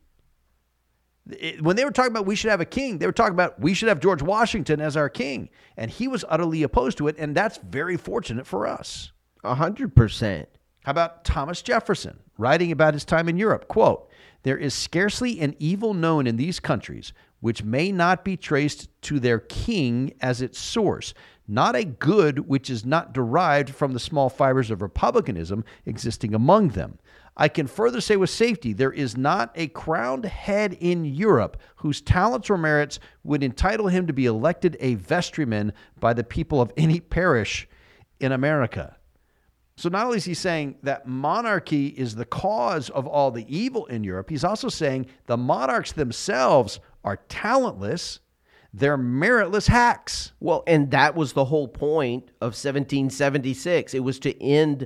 Speaker 5: When they were talking about we should have a king, they were talking about we should have George Washington as our king. And he was utterly opposed to it, and that's very fortunate for us.
Speaker 6: 100%.
Speaker 5: How about Thomas Jefferson, writing about his time in Europe? Quote, "There is scarcely an evil known in these countries which may not be traced to their king as its source, not a good which is not derived from the small fibers of republicanism existing among them. I can further say with safety, there is not a crowned head in Europe whose talents or merits would entitle him to be elected a vestryman by the people of any parish in America." So not only is he saying that monarchy is the cause of all the evil in Europe, he's also saying the monarchs themselves are talentless. They're meritless hacks.
Speaker 6: Well, and that was the whole point of 1776. It was to end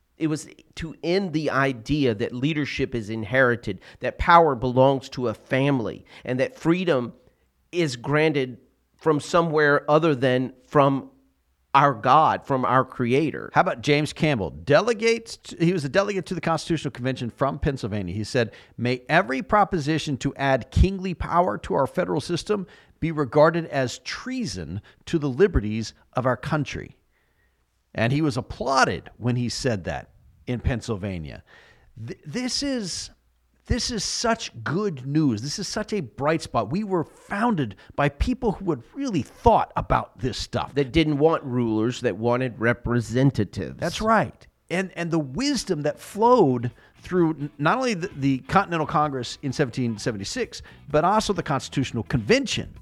Speaker 6: the idea that leadership is inherited, that power belongs to a family, and that freedom is granted from somewhere other than from our God, from our Creator.
Speaker 5: How about James Campbell? He was a delegate to the Constitutional Convention from Pennsylvania. He said, "May every proposition to add kingly power to our federal system be regarded as treason to the liberties of our country." And he was applauded when he said that in Pennsylvania. This is such good news. This is such a bright spot. We were founded by people who had really thought about this stuff.
Speaker 6: That didn't want rulers, that wanted representatives.
Speaker 5: That's right. And the wisdom that flowed through not only the Continental Congress in 1776, but also the Constitutional Convention.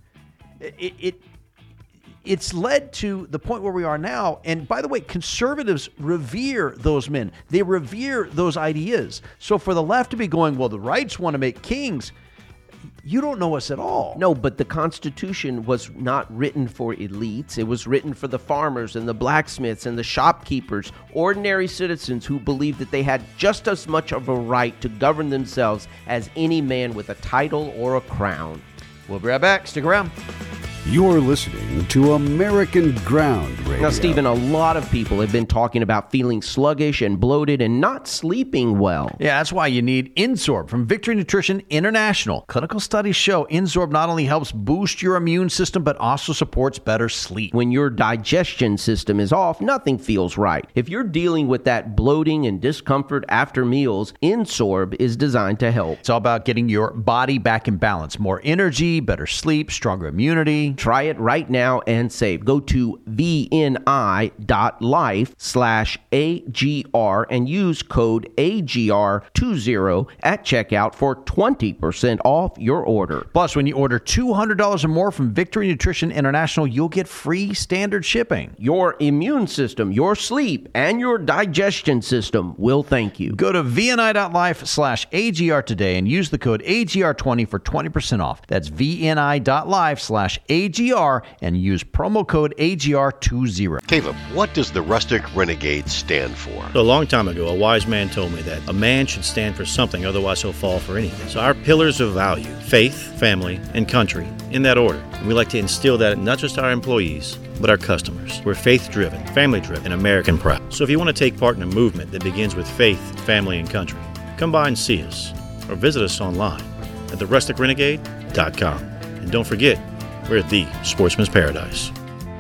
Speaker 5: It's led to the point where we are now. And by the way, conservatives revere those men. They revere those ideas. So for the left to be going, well, the rights want to make kings, you don't know us at all.
Speaker 6: No, but the Constitution was not written for elites. It was written for the farmers and the blacksmiths and the shopkeepers, ordinary citizens who believed that they had just as much of a right to govern themselves as any man with a title or a crown.
Speaker 5: We'll be right back. Stick around.
Speaker 1: You're listening to American Ground Radio.
Speaker 6: Now, Stephen, a lot of people have been talking about feeling sluggish and bloated and not sleeping well.
Speaker 5: Yeah, that's why you need Insorb from Victory Nutrition International. Clinical studies show Insorb not only helps boost your immune system, but also supports better sleep.
Speaker 6: When your digestion system is off, nothing feels right. If you're dealing with that bloating and discomfort after meals, Insorb is designed to help.
Speaker 5: It's all about getting your body back in balance. More energy, better sleep, stronger immunity.
Speaker 6: Try it right now and save. Go to vni.life/AGR and use code AGR20 at checkout for 20% off your order.
Speaker 5: Plus, when you order $200 or more from Victory Nutrition International, you'll get free standard shipping.
Speaker 6: Your immune system, your sleep, and your digestion system will thank you.
Speaker 5: Go to vni.life/AGR today and use the code AGR20 for 20% off. That's vni.life/AGR and use promo code AGR20.
Speaker 2: Caleb, what does the Rustic Renegade stand for?
Speaker 19: So a long time ago, a wise man told me that a man should stand for something, otherwise he'll fall for anything. So our pillars of value, faith, family, and country, in that order. And we like to instill that in not just our employees, but our customers. We're faith-driven, family-driven, and American proud. So if you want to take part in a movement that begins with faith, family, and country, Come by and see us, or visit us online at therusticrenegade.com. And don't forget, we're the Sportsman's Paradise.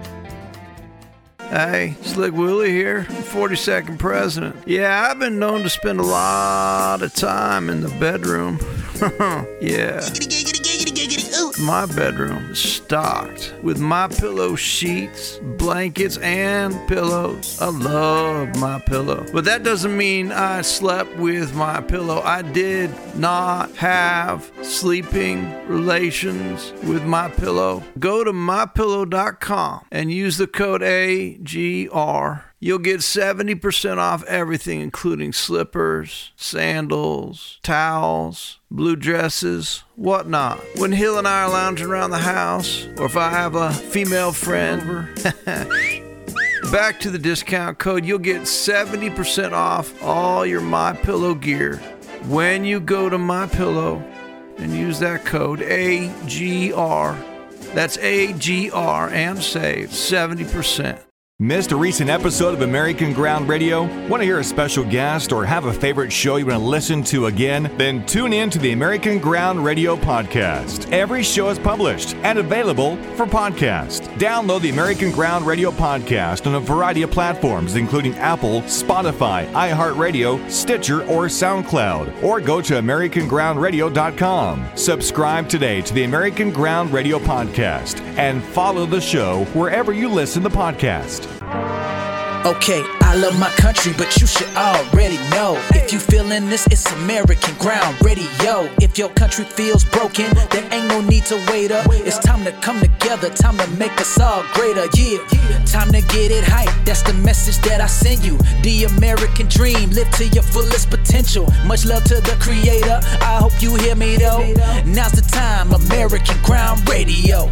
Speaker 15: Hey, Slick Willie here, 42nd president. Yeah, I've been known to spend a lot of time in the bedroom. Yeah. My bedroom is stocked with MyPillow sheets, blankets, and pillows. I love MyPillow. But that doesn't mean I slept with MyPillow. I did not have sleeping relations with MyPillow. Go to MyPillow.com and use the code AGR. You'll get 70% off everything, including slippers, sandals, towels, blue dresses, whatnot. When Hill and I are lounging around the house, or if I have a female friend, back to the discount code, you'll get 70% off all your MyPillow gear when you go to MyPillow and use that code AGR. That's AGR and save 70%.
Speaker 9: Missed a recent episode of American Ground Radio? Want to hear a special guest or have a favorite show you want to listen to again? Then tune in to the American Ground Radio podcast. Every show is published and available for podcast. Download the American Ground Radio podcast on a variety of platforms, including Apple, Spotify, iHeartRadio, Stitcher, or SoundCloud. Or go to AmericanGroundRadio.com. Subscribe today to the American Ground Radio podcast and follow the show wherever you listen to podcasts.
Speaker 18: Okay, I love my country, but you should already know. If you feeling this, it's American Ground Radio. If your country feels broken, there ain't no need to wait up. It's time to come together, time to make us all greater. Yeah, time to get it hype. That's the message that I send you. The American dream, live to your fullest potential. Much love to the creator. I hope you hear me though. Now's the time, American Ground Radio.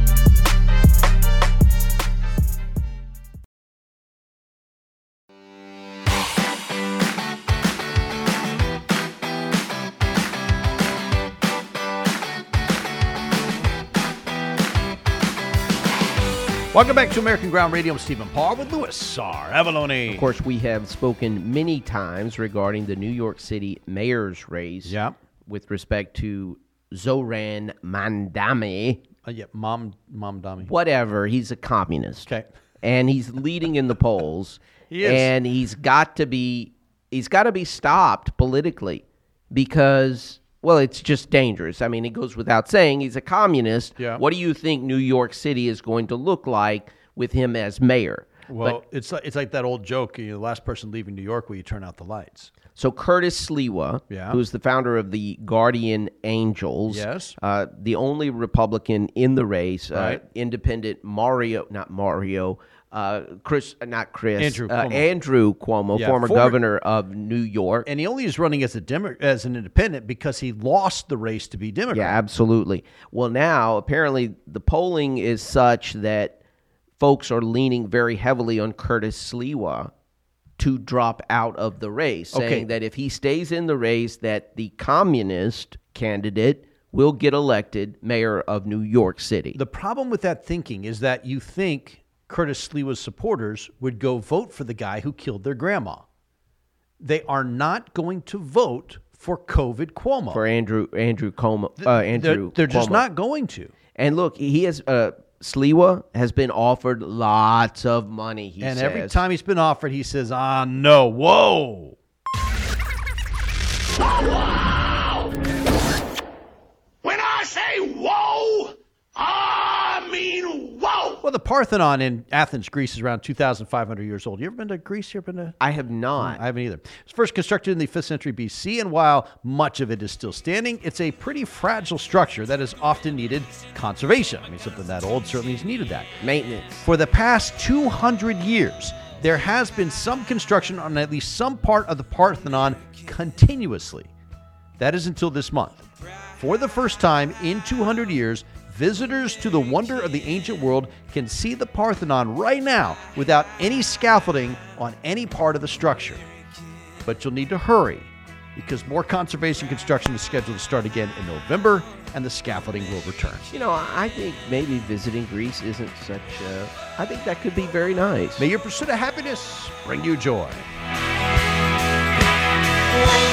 Speaker 5: Welcome back to American Ground Radio. I'm Stephen Parr with Louis Sarr Avalone.
Speaker 6: Of course, we have spoken many times regarding the New York City mayor's race with respect to Zoran Mamdani.
Speaker 5: Mamdani.
Speaker 6: Whatever. He's a communist.
Speaker 5: Okay.
Speaker 6: And he's leading in the polls.
Speaker 5: He is.
Speaker 6: And he's got to be stopped politically because... well, it's just dangerous. I mean, it goes without saying he's a communist.
Speaker 5: Yeah.
Speaker 6: What do you think New York City is going to look like with him as mayor?
Speaker 5: Well, it's like that old joke, the last person leaving New York, will you turn out the lights?
Speaker 6: So Curtis Sliwa, who's the founder of the Guardian Angels, the only Republican in the race, independent Andrew Cuomo, former governor of New York.
Speaker 5: And he only is running as an independent because he lost the race to be Democrat.
Speaker 6: Yeah, absolutely. Well, now, apparently, the polling is such that folks are leaning very heavily on Curtis Sliwa to drop out of the race, saying that if he stays in the race, that the communist candidate will get elected mayor of New York City.
Speaker 5: The problem with that thinking is that you think Curtis Sliwa's supporters would go vote for the guy who killed their grandma. They are not going to vote for COVID Cuomo.
Speaker 6: For Andrew Cuomo.
Speaker 5: They're just not going to.
Speaker 6: And look, he has Sliwa has been offered lots of money, he says.
Speaker 5: And every time he's been offered, he says, no, whoa.
Speaker 11: When I say whoa, I mean whoa.
Speaker 5: Well, the Parthenon in Athens, Greece, is around 2,500 years old. You ever been to Greece?
Speaker 6: I have not.
Speaker 5: I haven't either. It was first constructed in the 5th century BC, and while much of it is still standing, it's a pretty fragile structure that has often needed conservation. I mean, something that old certainly has needed that.
Speaker 6: Maintenance.
Speaker 5: For the past 200 years, there has been some construction on at least some part of the Parthenon continuously. That is until this month. For the first time in 200 years, visitors to the wonder of the ancient world can see the Parthenon right now without any scaffolding on any part of the structure. But you'll need to hurry because more conservation construction is scheduled to start again in November, and the scaffolding will return.
Speaker 6: I think maybe visiting Greece isn't such a... I think that could be very nice.
Speaker 5: May your pursuit of happiness bring you joy.